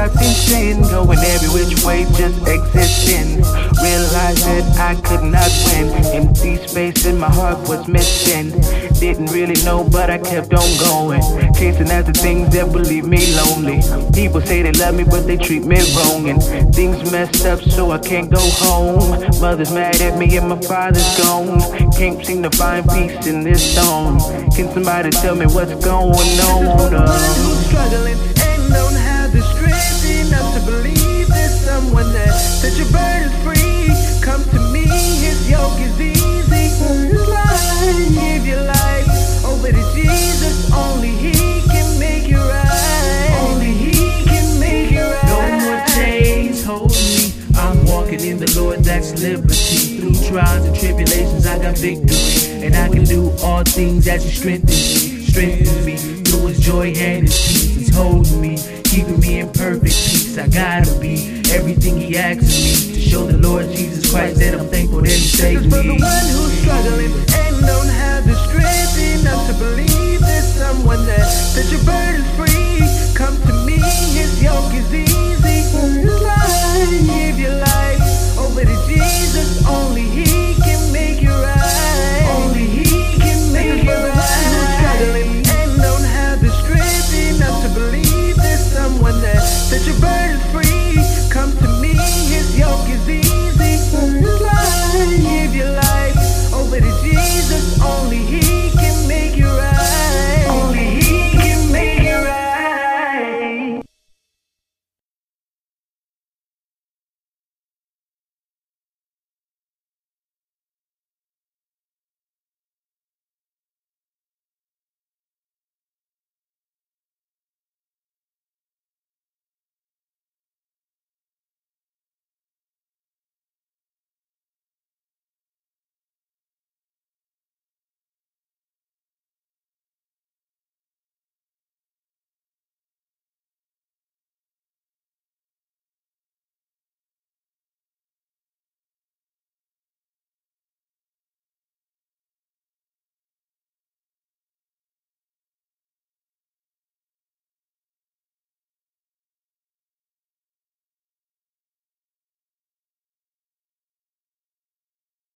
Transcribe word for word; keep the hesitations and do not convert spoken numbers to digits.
trapped in sin, going every which way, just existing. Realized that I could not win. Empty space in my heart was missing. Didn't really know, but I kept on going, chasing after things that would leave me lonely. People say they love me, but they treat me wrong, and things messed up, so I can't go home. Mother's mad at me and my father's gone. Can't seem to find peace in this storm. Can somebody tell me what's going on? Uh, who's struggling and don't have the strength enough to believe there's someone that set your burdens free. Come to me, his yoke is easy. His life, give your life over to Jesus. Only he can make you right. Only he can make you right. No more chains hold me. I'm walking in the Lord, that's liberty. Through trials and tribulations, I got victory, and I can do all things as He strengthens me. Strengthens me through His joy and His peace. He's holding me, keeping me in perfect peace. I gotta be everything He asks me to show the Lord Jesus Christ that I'm thankful that He saved For the me. one who's struggling and don't have the strength